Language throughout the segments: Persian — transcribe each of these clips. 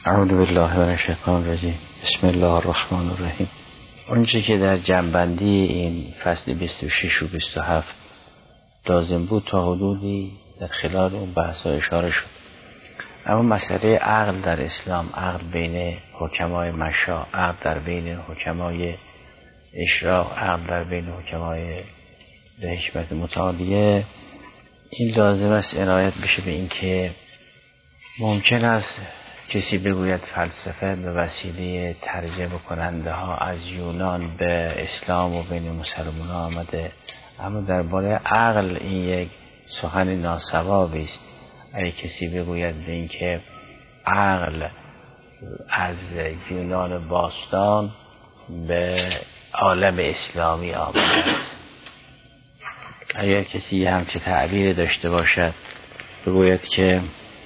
اعوذ بالله من الشیطان الرجیم. بسم الله الرحمن الرحیم. اونچه که در جنبندی این فصل 26 و 27 لازم بود تا حدودی در خلال اون بحث اشاره شد. اما مسئله عقل در اسلام، عقل بین حکمای مشا، عقل در بین حکمای اشراق، عقل در بین حکمای حکمت متعالیه، این لازم است عنایت بشه به این که ممکن است کسی بگوید فلسفه به وسیله ترجمه کننده ها از یونان به اسلام و بین مسلمان ها آمده، اما درباره عقل این یک سخن ناصوابی است. اگه کسی بگوید به این که عقل از یونان باستان به عالم اسلامی آمده است، اگر کسی همچه تعبیر داشته باشد بگوید که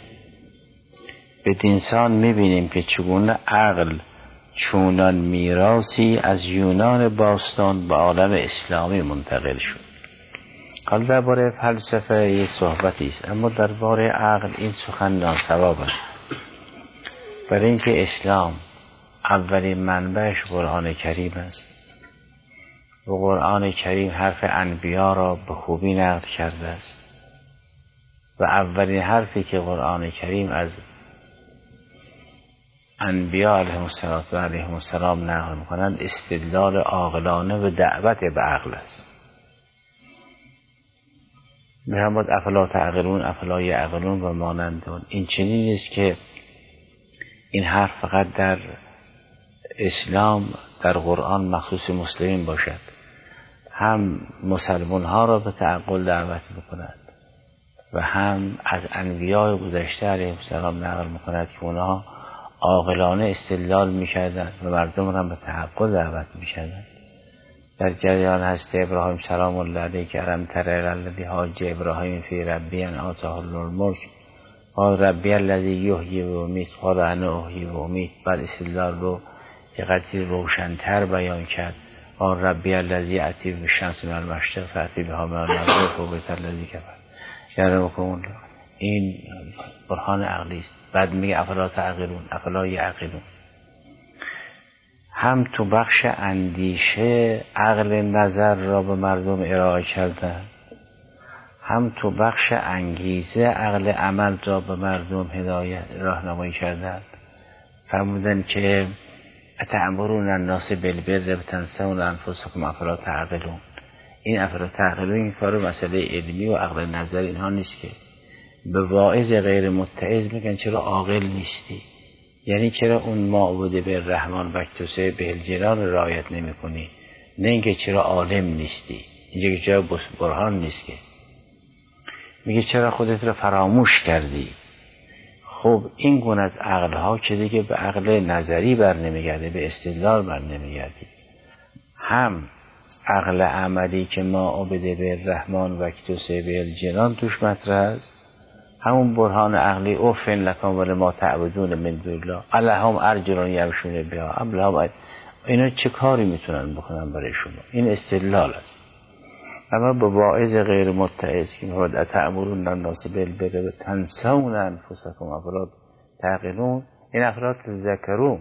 به انسان میبینیم که چگونه عقل چونان میراثی از یونان باستان به عالم اسلامی منتقل شد. حالا درباره فلسفه یه صحبتی است، اما درباره عقل این سخن ناصواب است، برای اینکه اسلام اولین منبعش قرآن کریم است و قرآن کریم حرف انبیا را به خوبی نقل کرده است و اولین حرفی که قرآن کریم از انبیا علیهم السلام نقل میکنند استدلال عاقلانه و دعوت به عقل است. می‌فرماید افلا تعقلون افلا یعقلون و مانند اون. این چنین نیست که این حرف فقط در اسلام در قرآن مخصوص مسلمین باشد، هم مسلمان ها را به تعقل دعوت میکند و هم از انبیاء گذشته علیهم السلام نقل میکند که اونها عاقلانه استدلال میکردند و مردم را به تعقل دعوت میکردند. در جریان هست ابراهیم سلام الله علیه که الم تر الذی حاج ابراهیم فی ربی ان آتاه الله الملک قال ربی الذی یحیی و یمیت قال انا احیی و امیت. بعد استدلال رو یه قدری روشن‌تر بیان کرد. قال ربی الذی یأتی بالشمس من المشرق فأتی بها من المغرب فبهت الذی کفر یرمکم. این برهان عقلی است. بعد میگه افلا تعقلون افلا یعقلون. هم تو بخش اندیشه عقل نظر را به مردم ارائه کردن، هم تو بخش انگیزه عقل عمل را به مردم هدایت راهنمایی کردن. فرمودن که اتأمرون الناس بالبر و تنسون انفسکم افلا تعقلون. این افلا تعقلون این کار مسئله علمی و عقل نظر اینها نیست که به واعظ غیر متعظ میگن چرا عاقل نیستی، یعنی چرا اون معبود به رحمان و توسعه به الجلال رعایت نمی کنی، نه اینکه چرا عالم نیستی. اینجا که جای برهان نیست که میگه چرا خودت رو فراموش کردی. خب این گونه از عقل ها که دیگه به عقل نظری بر نمیگرده، به استدلال بر نمیگرده. هم عقل عملی که ما عبد به رحمان و توسعه به الجلال توش مطرح است، همون برهان عقلی اوفن لکم ولما تعبدون من دون الله الهم ارجلون یمشون بها ام لهم. اینا چه کاری میتونن بکنن برای شما؟ این استدلال است. اما به واعظ غیر متعظ که میگه اتأمرون الناس بالبر و تنسون انفسکم افلا تعقلون، این افلا تذکرون،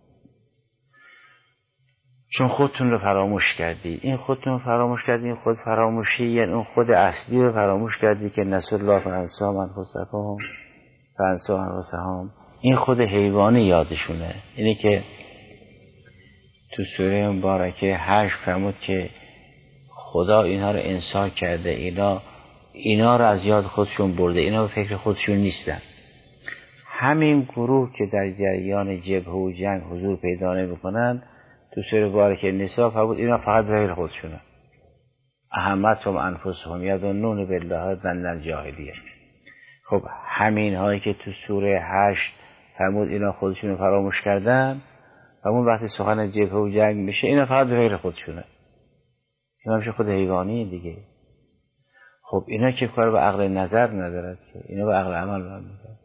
چون خودتون رو فراموش کردی. این خودتون فراموش کردی، این خود فراموشی یعنی اون خود اصلی رو فراموش کردی که نسوا الله فانساهم انفسهم فانساهم انفسهم. این خود حیوانی یادشونه. اینی که تو سوره مبارکه 8 فرمود که خدا اینها رو انسان کرده، اینا رو از یاد خودشون برده، اینا به فکر خودشون نیستن. همین گروه که در جریان جبهه و جنگ حضور پیدا نمی‌کنن، تو سوره مبارکه نساء فرمود اینا فقط به غیر خودشونه. اهمتهم انفسهم یظنون بالله ظن الجاهلیه. خب همین هایی که تو سوره 8 فرمود اینا خودشون رو فراموش کردن، همون وقتی سخن جبهه و جنگ میشه اینا فقط به غیر خودشونه. اینا میشه خود حیوانی دیگه. خب اینا که کار به عقل نظر ندارد که، اینا به عقل عمل ندارد.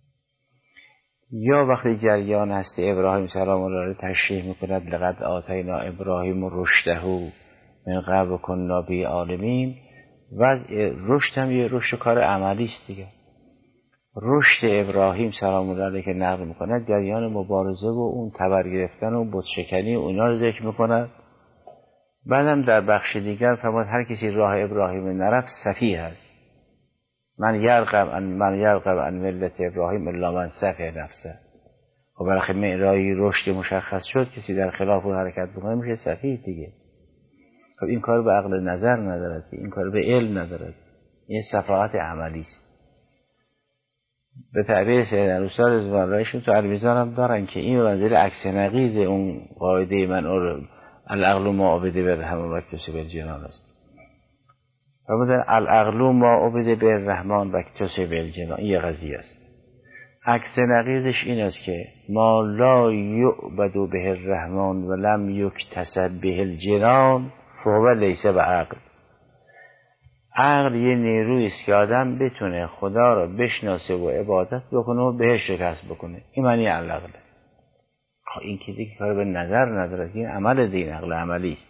یا وقتی جریان هست ابراهیم سلام الله علیه تشریح میکند لقد آتینا ابراهیم رشده من قبل کنا به عالمین، وضع رشد هم یه رشد کار عملی است دیگه. رشد ابراهیم سلام الله علیه که نقل میکند جریان مبارزه و اون تبر گرفتن و بت شکنی و اینا رو ذکر میکند. بعدم در بخش دیگر فرمود هر کسی راه ابراهیم نرفت سفیه است. من یرغب عن ملت ابراهیم الا من سفه نفسه. خب برای معراجی رشد مشخص شد، کسی در خلاف اون حرکت بکنه میشه سفیه دیگه. خب این کار به عقل نظر ندارد، این کار به علم ندارد، این سفاهت عملی است. به تعبیر سید عروسا رضوان الله علیهشون تو الویزان هم دارن که این منزل عکس نقیض اون قاعده من العقل ما عبد بالرحمن و اکتسب بالجنان است. فرمودن العقل ما عبد بالرحمن و اکتسب بالجنان، این یه قضیه است. عکس نقیضش این است که ما لا یعبد به الرحمن و لم یکتسب به الجنان فهو لیس بعقل. عقل یه نیرویی است که آدم بتونه خدا رو بشناسه و عبادت بکنه و بهش رو کسب بکنه. این معنی العقله. این که دیگه کار به نظر نداره، این عمل دین عقل عملی است.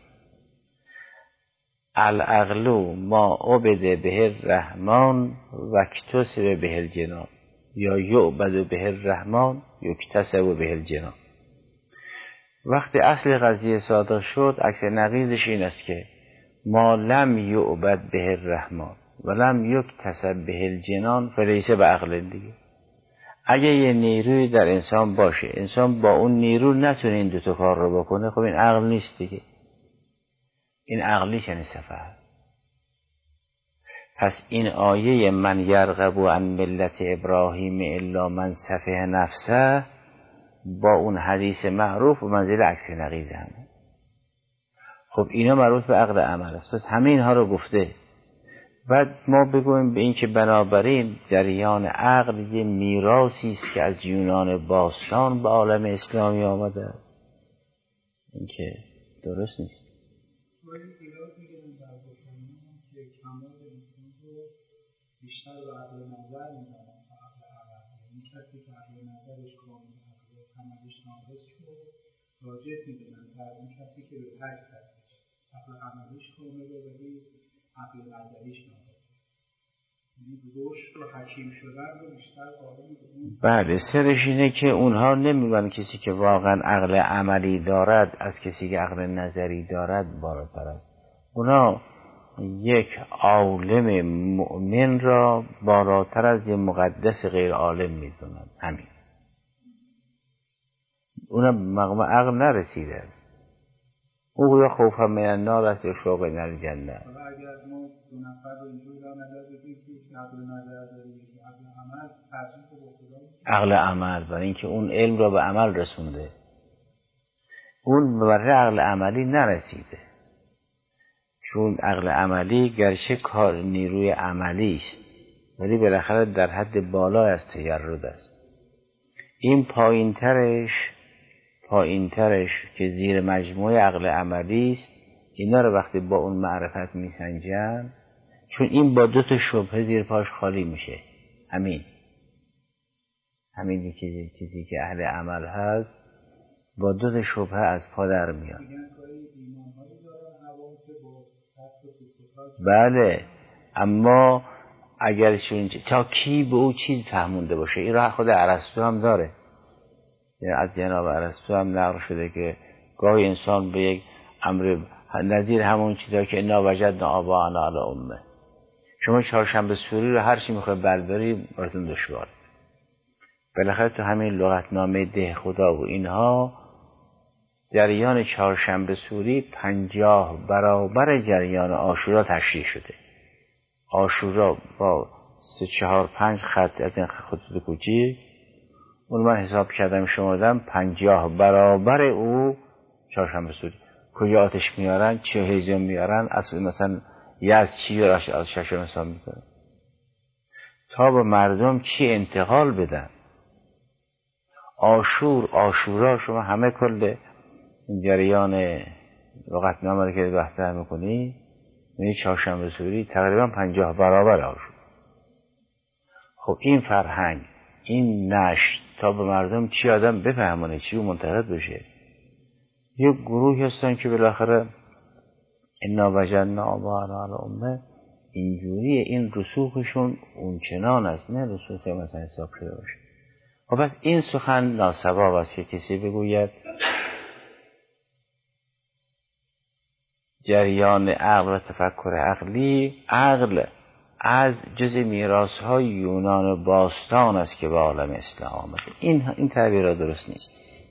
العقل ما عبد به الرحمن و اکتسب به الجنان، یا یعبد به الرحمن یکتسب به الجنان. وقتی اصل قضیه صادق شد، عکس نقیضش این است که ما لم یعبد به الرحمن و لم یکتسب به الجنان فلیس بعقل دیگه. اگه یه نیروی در انسان باشه، انسان با اون نیرو نتونه این دوتا کار رو بکنه، خب این عقل نیست دیگه. این عقلی یعنی سفه. پس این آیه من یرغب عن ملت ابراهیم الا من سفه نفسه با اون حدیث معروف و منزل عکس نقیض هم. خب اینا مربوط به عقل عمل است. پس همه اینها رو گفته. بعد ما بگویم به این که بنابراین جریان عقل یه میراثی است که از یونان باستان به عالم اسلامی آمده است. این که درست نیست. بیشتر به عقل نظر می‌دونن تا عقل عمل. این کسی که عقل نظرش کامل عقل عملش ناقص شد راجع می‌دونن تا این کسی که به ترک هستش عقل عملش کامله ولی عقل نظریش ناقص. یعنی رشد و حکیم شدن رو بیشتر قائل می‌دونن. بله، سرش اینه که اونها نمی‌گن کسی که واقعا عقل عملی دارد از کسی که عقل نظری دارد بالاتر است. اونا یک عالم مؤمن را بالاتر از یک مقدس غیر عالم میدونن. همین. اونم مقام عقل نرسیده است. او یا خوف من النار است یا شوق من الجنه. اگر ما دو نفر رو اینجور در نظر بگیریم که عقل نظر داریم که عقل عمل ترجیح رو بخدا عقل عمل برای اینکه اون علم را به عمل رسونده. اون برای عقل عملی نرسیده. چون عقل عملی گرچه کار نیروی عملی است ولی بالاخره در حد بالا از تجرد است. این پایینترش که زیر مجموعه عقل عملی است، اینا رو وقتی با اون معرفت میسنجن، چون این با 2 شبهه زیر پاش خالی میشه. همین چیزی که اهل عمل هست با 2 شبهه از پا در میاد. بله، اما اگر تا کی به او چیز فهمونده باشه. این راه خود ارسطو هم داره. از جناب ارسطو هم نقل شده که گاهی انسان به یک امر نظیر همون چیزا که انا وجدنا آباءنا علی امه، شما چهارشنبه سوری رو هر چی میخوای برداری براتون دشواره. بالاخره تو همین لغتنامه ده خدا و اینها جریان چهارشنبه سوری 50 برابر جریان عاشورا تشریح شده. عاشورا با 3 4 5 خط از این خطوط کوچیک، اون من حساب کردم شمردم 50 برابر او چهارشنبه سوری. کجا آتش میارن، چه هیزم میارن، اصلا مثلا از چی رو از ششم حساب میکنن تا به مردم چی انتقال بدن. عاشورا شما همه کل این جریان لغتنامه رو که بحث میکنی یعنی چهارشنبه سوری تقریبا 50 برابر عاشورا. خب این فرهنگ، این نشر تا به مردم چی آدم بفهمونه، چی منتقد بشه. یک گروه هستن که بالاخره انا وجدنا آباءنا علی امه، اینجوری این رسوخشون اونچنان است، نه رسوخ مثلا حساب شده باشه. خب پس این سخن ناسواب است که کسی بگوید جریان عقل و تفکر عقلی، عقل از جز میراث‌های یونان باستان است که به عالم اسلام آمده. این تعبیر درست نیست.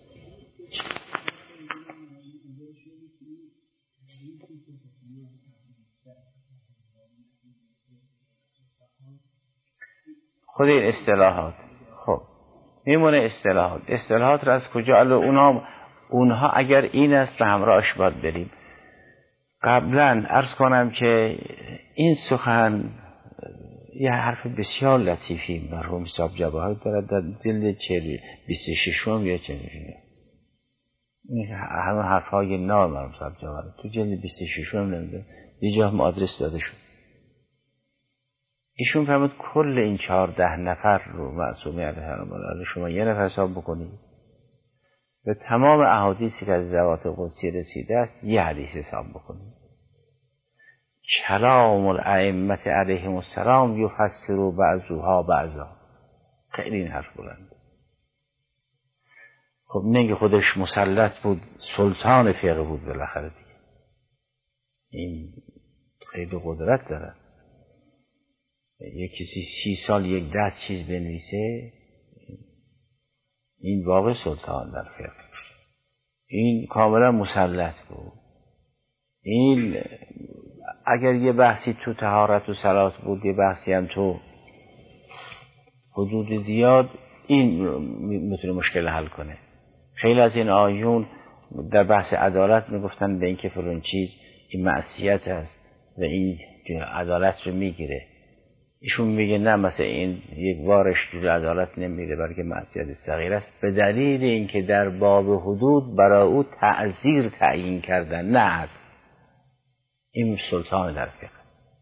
خود این اصطلاحات خب میمونه اصطلاحات را از کجا؟ اونها اگر این است به همراهش باید بریم. قبلا عرض کنم که این سخن یه حرف بسیار لطیفی مرحوم صاحب جواهر دارد در جلد 26 یا 40. این همه حرفهای نام مرحوم صاحب جواهر تو جلد 26 نمیده، یه جا هم آدرس داده شد. ایشون فرمود کل این 14 نفر رو معصومی علیه السلام شما یه نفر حساب بکنید، به تمام احادیثی که از ذوات قدسی رسیده است یه حدیث حساب بکنید. کلام الائمه علیهم السلام یفسر بعضها بعضا. خیلی این حرف بلند. خب نگه خودش مسلط بود، سلطان فقه بود بالاخره دیگه، این خیلی قدرت داره. یک کسی 30 سال یک دست چیز بنویسه، این واقع سلطان در فقه، این کاملا مسلط بود. این اگر یه بحثی تو طهارت و صلات بود، یه بحثی هم تو حدود دیاد، این میتونه مشکل حل کنه. خیلی از این آیون در بحث عدالت میگفتن به این که فلان چیز این معصیت است و این عدالت رو میگیره. ایشون میگه نه، مثلا این یک وارش جور عدالت نمیره بلکه معصیت صغیر است، به دلیل اینکه در باب حدود برای او تعزیر تعیین کردن، نه این سلطان در فقه.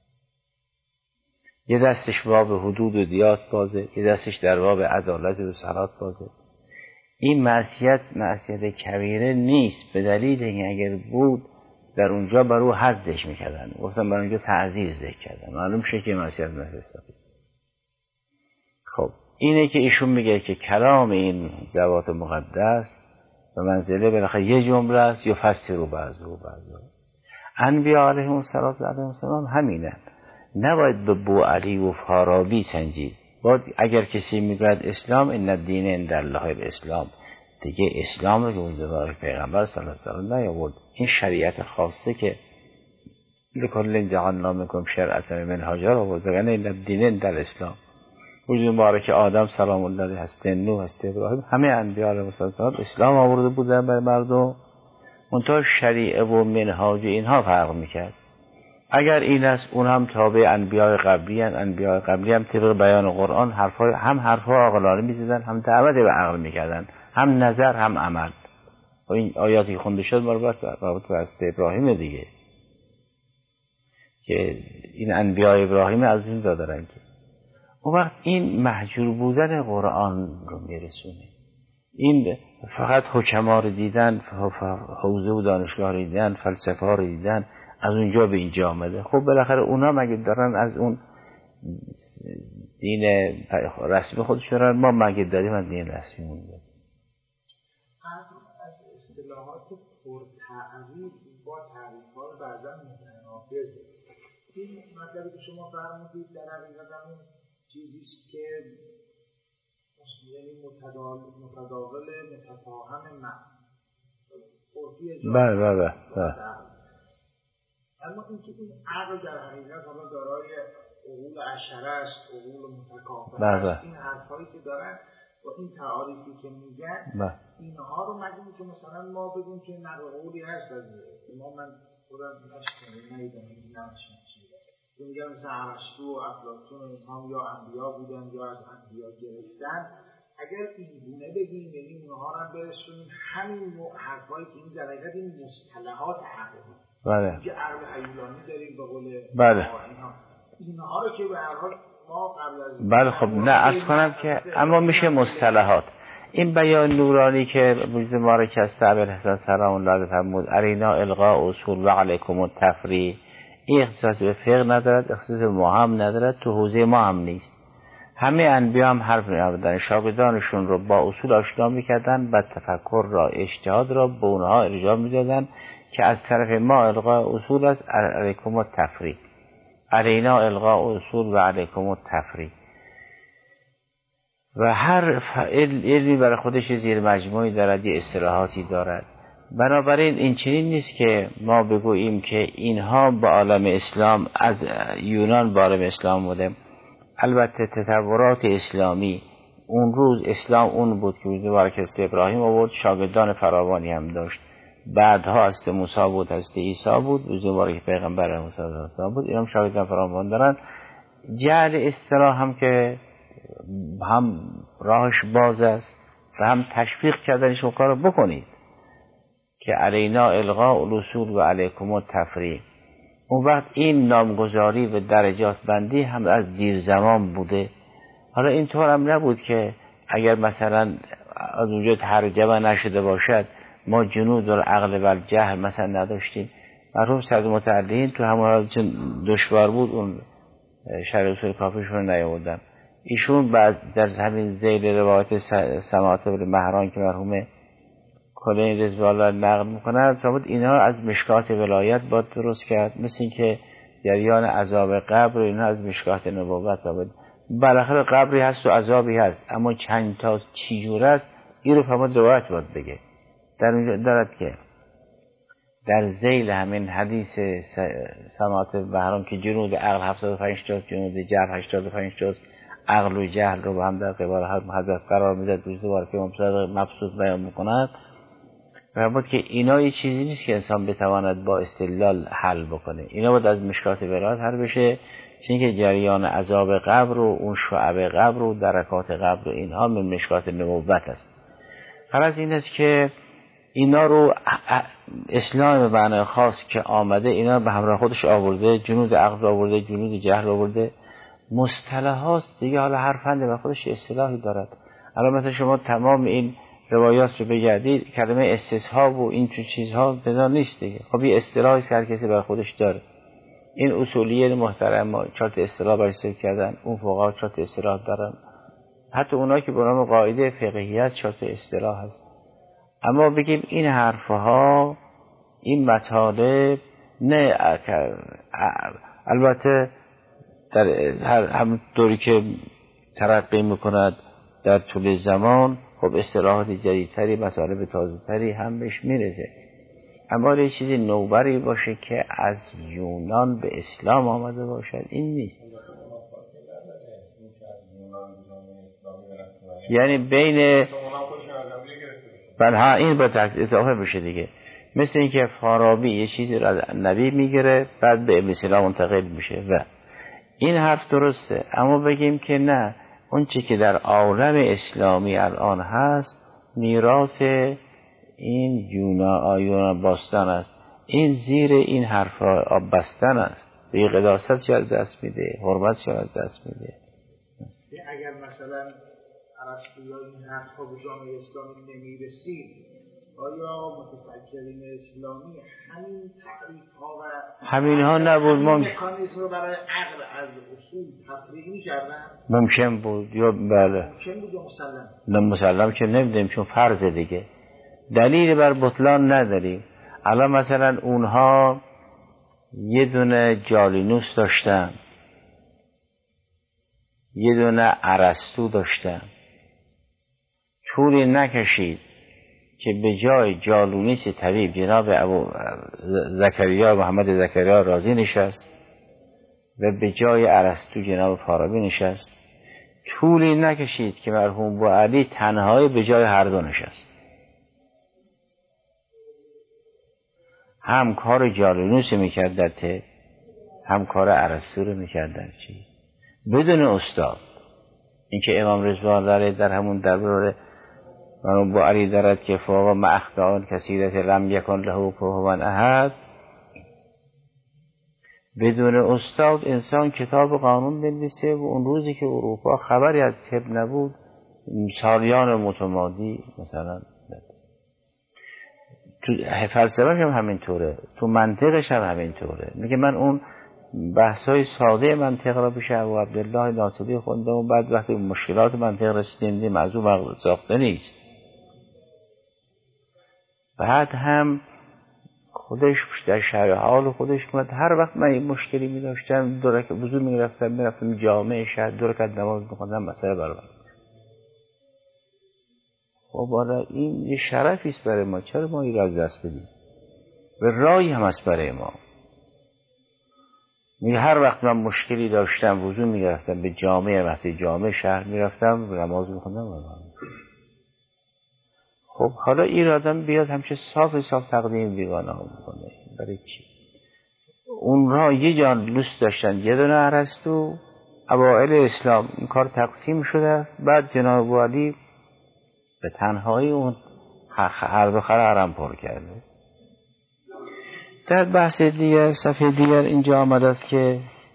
یه دستش باب حدود و دیات بازه، یه دستش در باب عدالت و صلات بازه. این معصیت کبیره نیست، به دلیل اینکه اگر بود در اونجا بر او حدش میکردن، گفتن بر اونجا تعزیر ذکر کردن، معلوم شه که معصیت نفسه. خب اینه که ایشون میگه که کلام این ذوات مقدس به منزله بالاخره یه جمله است، یا فسر رو بعضو انبیاء علیهم السلام همینه. نباید به بو علی و فارابی سنجید. باید اگر کسی میگوید اسلام ان الدین عند الله الاسلام، دیگه اسلام رو که اون پیغمبر صلی الله علیه و سلم نیاورد. این شریعت خاصه که لکل جعلنا منکم شرعة منهاجا رو آورد، بگن ان الدین عند الاسلام. وجود مبارک آدم سلام الله علیه هست، نوح هست، ابراهیم، همه انبیاء علیهم السلام اسلام آورده بودن برای مردم. منتها شریعه و منهاج اینها فرق میکرد. اگر این است اون هم تابع انبیاء قبلی هستند. انبیاء قبلی هم طبق بیان قرآن حرفا عاقلانه میزدن، هم دعوت به عقل میکردن، هم نظر هم عمل. و این آیاتی خونده شد مربوط به حضرت ابراهیم دیگه، که این انبیاء ابراهیم از این دارن که اون وقت این محجور بودن قرآن رو میرسونه. این فقط حکما رو دیدن، حوزه و دانشگاه رو دیدن، فلسفه ها رو دیدن، از اونجا به اینجا آمده. خب بالاخره اونا مگه دارن از اون دین رسمی خودش دارن، ما مگه داریم از دین رسمی مونده. از اصطلاحات پرتعریف با تعریف‌ها رو بعضا متناقضه. این مطلبی که شما فرمودید در حقیقت همون چیزیست که یعنی متداول متفاهم بله. اما اینکه این عقل در حقیقت حالا دارای عقول عشره است، عقول متکافر است، این حرفایی که دارن و این تعاریفی که میگن اینها رو مگه که مثلا ما بگیم که نقل قولی هست از ما، من خودم نمیدونم که میگن مثلا ارسطو و افلاطون و اینها یا انبیا بودن یا از انبیا گرفتن. اگر این گونه بگیم یعنی اونها رو برسونیم همین حرفایی که این در حقیقت این مصطلحات عقلی، بله، که عقل حیولانی داریم به قول بله، اینها رو که به هر حال ما قبل از بله. خب نه عرض کنم که اما میشه مصطلحات. این بیان نورانی که وجود مبارک است ابوالحسن سلام الله علیه فرمود ارینا القاء اصول و علیکم التفریع، این اختصاص به فقه ندارد، اختصاص به ما هم ندارد، تو حوزه ما هم نیست. همه انبیا هم حرف می‌آوردن، شاگردانشون رو با اصول آشنا می‌کردن، بعد تفکر را، اجتهاد را به اونها ارجاع می‌دادن که از طرف ما القاء اصول است، علیکم التفریق، علینا القاء اصول و علیکم التفریق. و هر علمی برای خودش زیر مجموعی دارد، یه اصطلاحاتی دارد. بنابراین این چنین نیست که ما بگوییم که اینها با عالم اسلام، از یونان با عالم اسلام بوده. البته تطورات اسلامی اون روز، اسلام اون بود که روز مبارک ابراهیم آورد، شاگردان فراوانی هم داشت. بعدها است موسی بود، است عیسی بود، روز مبارک پیغمبر موسی بود، اینم شاگردان فراوان دارن. جعل اصطلاح هم که هم راهش باز است و هم تشویق کردنش اون کارو بکنید که علینا القاء الاصول و علیکم التفریق. اون وقت این نامگذاری و درجات بندی هم از دیر زمان بوده. حالا اینطور هم نبود که اگر مثلا از اونجا ترجمه نشده باشد ما جنود العقل و الجهل مثلا نداشتیم. مرحوم سید متعلین تو همون حال دشوار بود اون شرح اصول کافیشون رو نیاوردن. ایشون بعد در همین ذیل روایت سماعت ابن مهران که مرحوم کلین رضوان الله نقل میکنند فرمود اینها از مشکات ولایت باید درست کرد، مثل این که جریان عذاب قبر اینها از مشکات نبوت بود. بالاخره قبری هست و عذابی هست، اما چند تا چی جور است این رو فرمود روایت باید بگه. در اینجا دارد که در ذیل همین حدیث سماعت بهرام که جنود عقل 75 تا، جنود جهل 85 تا، عقل و جهل رو با هم در قبال حضرت قرار میداد، روز دوباره که مبسوط بیان میکند. فرمود که اینا یه چیزی نیست که انسان بتواند با استدلال حل بکنه، اینا باید از مشکات ولایت حل بشه، چون که جریان عذاب قبر و اون شعب قبر و درکات قبر و اینها من مشکات نبوت است. غرض این است که اینا رو اسلام به معنای خاص که آمده اینا به همراه خودش آورده، جنود عقل آورده، جنود جهل آورده، مصطلحات دیگه. حالا هر فن به خودش اصطلاحی دارد. الان مثلا شما تمام این روایات رو بگردید کلمه استصحاب و این چون چیزها پیدا نیست دیگه. خب این اصطلاحی که هر کسی برای خودش داره. این اصولیه محترم ما 4 اصطلاح برای کردن، اون فقها 4 اصطلاح دارن، حتی اونایی که به نام قاعده فقهیت 4 اصطلاح هست. اما بگیم این حرفها، این مطالب نه، البته در هم دوری که ترقی میکند در طول زمان خب اصطلاحات جدیدتری، مطالب تازه‌تری هم بهش میرسه. اما یه چیزی نوبری باشه که از یونان به اسلام آمده باشد این نیست. یعنی بین بله این با اضافه بشه دیگه، مثل اینکه فارابی یه چیزی را از نبی میگیره بعد به ابن سینا منتقل میشه و این حرف درسته. اما بگیم که نه، اون چی که در عالم اسلامی الان هست میراث این یونان باستان است، این زیر این حرف آب بستن است، به قداست چه از دست میده، حرمت چه از دست میده. اگر مثلا ارسطو این حرفا به جامعه اسلامی نمیرسید، آیا متفکرین اسلامی همین تعریف‌ها و همینها نبود مکانیزم رو برای عقل از اصول تفریق می‌کردن؟ ممکن بود یا بله ممکن بود یا مسلم؟ نه مسلم که نمیدیم، چون فرض دیگه دلیل بر بطلان نداریم. الان مثلا اونها یه دونه جالینوس داشتن، یه دونه ارسطو داشتن، طولی نکشید که به جای جالونیس طبیب جناب ابو زکریا محمد زکریا رازی نشست و به جای ارسطو جناب فارابی نشست. طولی نکشید که مرحوم بوعلی تنهایی به جای هر دو نشست. هم کار جالونیس میکرد در ته، هم کار ارسطو رو میکرد در چیز، بدون استاد. اینکه امام رضوان الله در همون درباره مرحوم بوعلی دارد که فوق ما اخطاء کثیرت لم یکن له کفوا احد، بدون استاد انسان کتاب قانون بنویسه و اون روزی که اروپا خبری از طب نبود سالیان متمادی مثلا تو فلسفه‌ش هم همینطوره، تو منطقش هم همینطوره. میگه من اون بحث‌های ساده منطق را پیش ابو عبدالله ناصری خوندم و بعد وقتی مشکلات منطق رسیدیم از اون مغز ساخته نیست. بعد هم خودش در شرح حال خودش اومد هر وقت من این مشکلی می داشتم دو رکعت وضو میرفتم جامع شهر 2 رکعت نماز می‌خوندم مسئله برام. خب حالا این یه شرفی است برای ما، چرا ما این را از دست بدیم؟ و راهی هم است برای ما. میگه هر وقت من مشکلی داشتم وضو میگرفتم به جامع، وقتی جامع شهر میرفتم نماز می‌خوندم. خب حالا این آدم بیاد همچه صاف تقدیم بیگانه ها میکنه، برای چی؟ اون را یه جان دوست داشتن، یه دونه ارسطو اوائل اسلام این کار تقسیم شده است، بعد جناب علی به تنهایی اون هر دو خر حرم پر کرده. در بحث دیگر صفحه دیگر اینجا آمده است که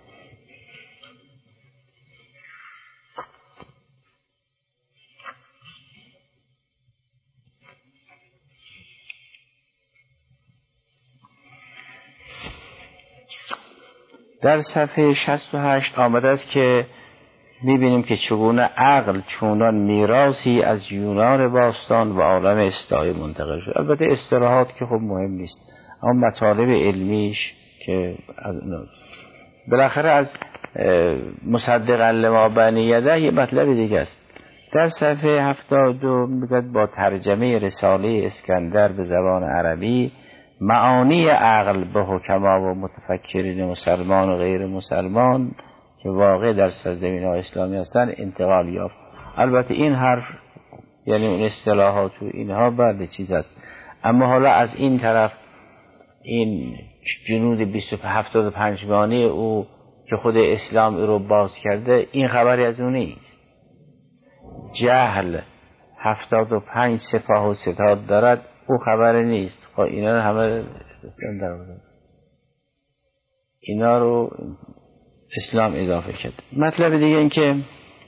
در صفحه 68 آمده است که می‌بینیم که چگونه عقل چونان میراثی از یونان باستان و عالم استعای منتقل شد. البته اصطلاحات که خب مهم نیست، اما مطالب علمیش که از بالاخره از مصدقا لما بین یده یه مطلب دیگه است. در صفحه 72 میگه با ترجمه رساله اسکندر به زبان عربی معانی عقل به حکما و متفکرین مسلمان و غیر مسلمان که واقع در سرزمین‌های اسلامی هستند انتقال یافت. البته این حرف یعنی اون اصطلاحات و اینها بعد چیز است، اما حالا از این طرف این جنود 275 بانی او که خود اسلام رو باز کرده این خبری از اون نیست. جهل 75 سپاه و ستاد دارد او خبر نیست. خب اینا همه اینا رو اسلام اضافه کرد. مطلب دیگه این که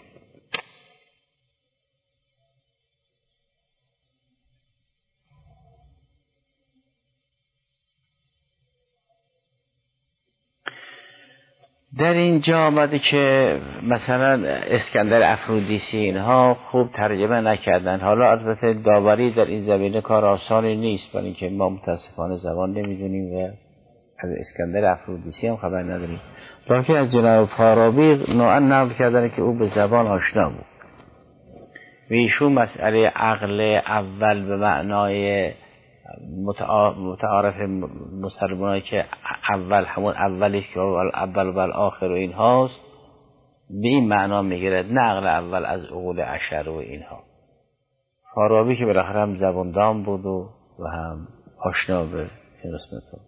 در اینجا آمده که مثلا اسکندر افرودیسی اینها خوب ترجمه نکردن. حالا البته داوری در این زمینه کار آسانی نیست، برای اینکه ما متاسفانه زبان نمیدونیم و از اسکندر افرودیسی هم خبر نداریم. لکن از جناب فارابی نوعا نقل کردن که او به زبان آشنا بود و ایشون مسئله عقل اول به معنای متعارف مسلمانایی که اول همون اولی که اول و آخر و این هاست به این معنا میگیرد، نه عقل اول از عقول عشر و اینها. فارابی که بالاخره هم زباندام بود و هم آشنا به این قسمت ها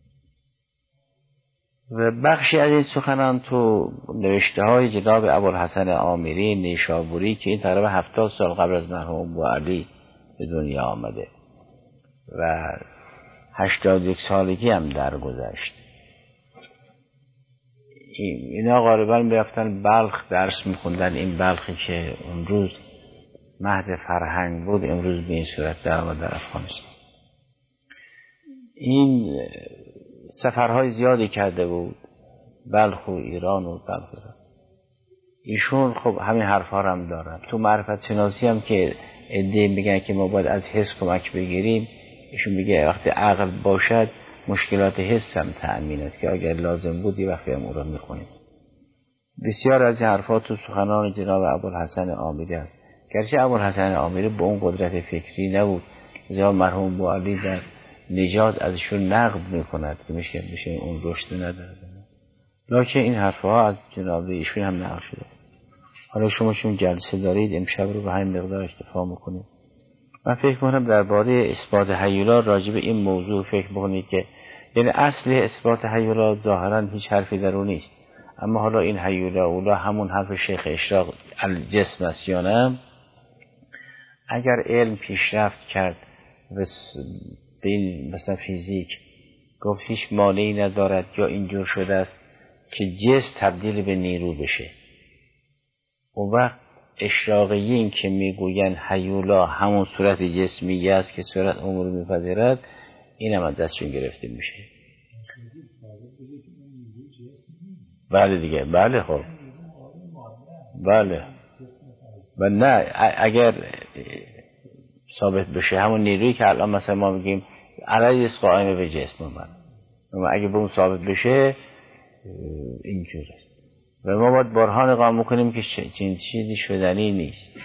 و بخشی از این سخنان تو نوشته های جناب ابوالحسن آمیری نیشابوری که این تقریبا 70 سال قبل از مرحوم بوعلی به دنیا آمده و 81 سالگی هم درگذشت. اینا غالبا میرفتن بلخ درس میخوندن. این بلخی که اون روز مهد فرهنگ بود امروز به این صورت در آمد در افغانستان. این سفرهای زیادی کرده بود بلخ و ایران و بلخ. ایشون خب همین حرفا هم دارن. تو معرفت شناسی هم که عده میگن که ما باید از حس کمک بگیریم، ایشون میگه وقتی عقل باشد مشکلات حس هم تأمین است که اگر لازم بود یه وقتی هم اون رو میخونیم. بسیار از این حرفات تو سخنان جناب ابوالحسن آمیری است، گرچه ابوالحسن آمیری به اون قدرت فکری نبود. زیاد مرحوم بوعلی در نجات ازشون نقد میکند که میشه اون رشد نداره، لکن این حرفها از جناب ایشون هم نقل شده است. حالا شما چون جلسه دارید امشب رو به همین مقدار اکتفا میکنید. من فکر کنم درباره اثبات هیولا راجع به این موضوع فکر بکنید که یعنی اصل اثبات هیولا ظاهرا هیچ حرفی در اون نیست، اما حالا این هیولا اولا همون حرف شیخ اشراق الجسم است یا نه. اگر علم پیشرفت کرد و به این مثلا فیزیک گفت هیچ مانعی ندارد یا اینجور شده است که جسم تبدیل به نیرو بشه، اون وقت اشراقیین که میگوین هیولا همون صورت جسمیه است که صورت امور میپذیرد این هم از دستشون گرفته میشه. بله دیگه، بله خب بله. و نه اگر ثابت بشه همون نیرویی که الان مثلا ما میگیم علیه قائم به جسم من، اگه به اون ثابت بشه اینجور است و ما باید برهان اقامه کنیم که چیزی شدنی نیست.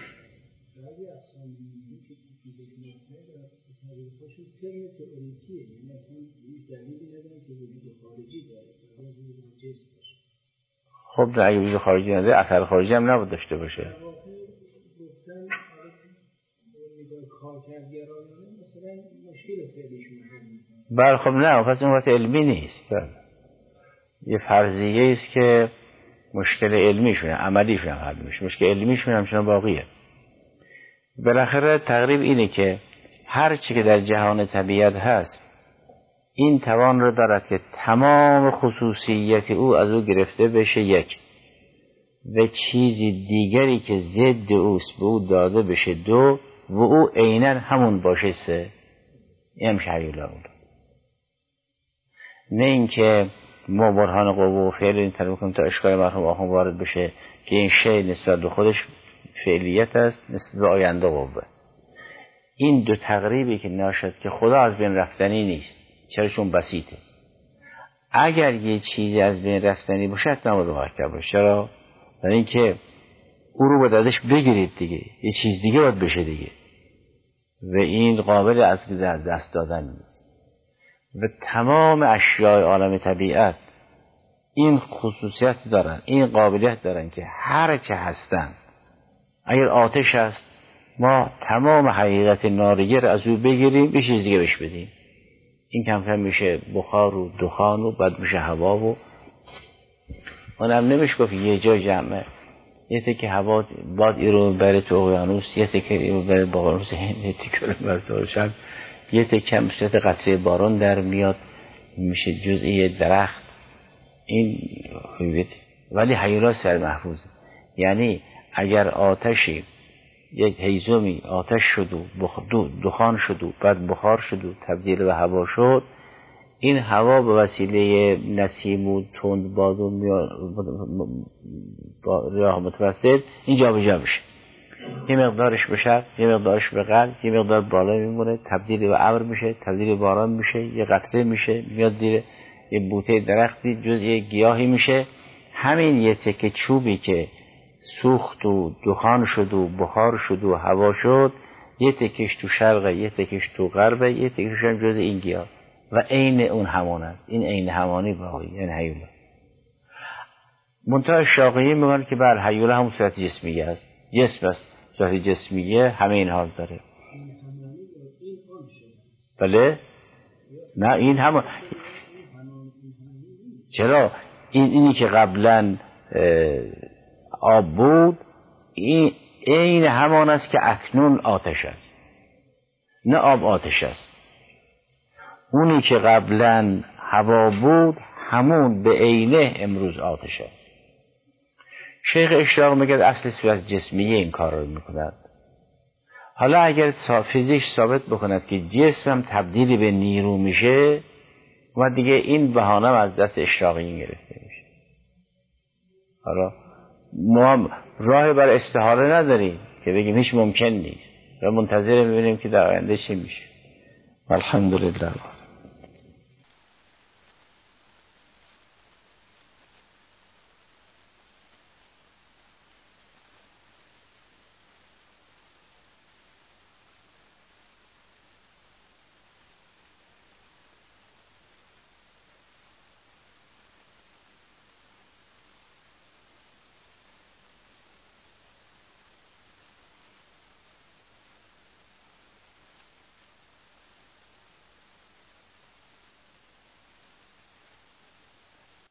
خب نه، اگه وجود خارجی نداره اثر خارجی هم نباید داشته باشه. بله خب نه، پس اون وقت علمی نیست. یه فرضیه است که مشکل علمیشونه، عملیشون هم حل میشه، مشکل علمیشون همچنان باقیه. بالاخره تقریب اینه که هر چی که در جهان طبیعت هست این توان رو دارد که تمام خصوصیت او از او گرفته بشه یک، و چیزی دیگری که ضد اوست به او داده بشه دو، و او عیناً همون باشه سه. این هم شهیلا بود. نه اینکه ما برهان قوه و فعل این طرف کنیم تا اشکال مرحوم آخون وارد بشه که این شی نسبت به خودش فعلیت است، نسبت به آینده قوه. این دو تقریبی که ناشد که خدا از بین رفتنی نیست، چرا؟ چون بسیطه. اگر یه چیزی از بین رفتنی باشه نباید مرکب باشه. چرا؟ برای اینکه او رو باید ازش بگیرید دیگه، یه چیز دیگه باید بشه دیگه، و این قابل از دست دادن نیست. و تمام اشیاء عالم طبیعت این خصوصیت دارن، این قابلیت دارن که هر چه هستن، اگر آتش هست ما تمام حقیقت ناریه رو از او بگیریم یه چیز دیگه بهش بدیم، این کم کم میشه بخار و دخان و بعد میشه هوا و اونم نمیشه گفت یه جا جمعه، یه تکه هوا باد ایرو بره تو اقیانوس، یه تکه ایرو بره با اقیانوس هند، یه تکه رو بره تو شب، یه تکه هم صورت قطره باران در میاد میشه جزئی درخت. این حیویت ولی حیولا سر محفوظه. یعنی اگر آتشی یک هیزومی آتش شد و دخان شد و بعد بخار شد و تبدیل به هوا شد، این هوا به وسیله نسیم و تند باد و راه متوسط این جا به جا میشه، یه مقدارش به شب، یه مقدارش به غرب، یه مقدار بالا میمونه، تبدیل به ابر میشه، تبدیل به باران میشه، یه قطره میشه میاد زیر یه بوته درختی، جز یه گیاهی میشه. همین یه تکه چوبی که سوخت و دخان شد و بخار شد و هوا شد، یه تکش تو شرق، یه تکش تو غرب، یه تکش هم جز این گیاه و عین اون همان است. این عین همانی باقی، یعنی هیولا. منتها شاقیی میگن که بله هیولا همون صورت جسمیه است، جسم است، صورت جسمیه همه این حال داره. بله؟ نه این همون. چرا؟ اینی که قبلا آب بود این عین همان است که اکنون آتش است. نه آب آتش است، اونی که قبلا هوا بود همون به عینه امروز آتش است. شیخ اشراق میگه اصل صورت جسمیه این کار رو میکند. حالا اگر فیزیک ثابت بکند که جسم هم تبدیل به نیرو میشه و دیگه این بهانه از دست اشراقیین گرفته میشه. حالا ما راه بر استحاله نداریم که بگیم هیچ ممکن نیست و منتظر ببینیم که در آینده چی میشه. الحمدلله.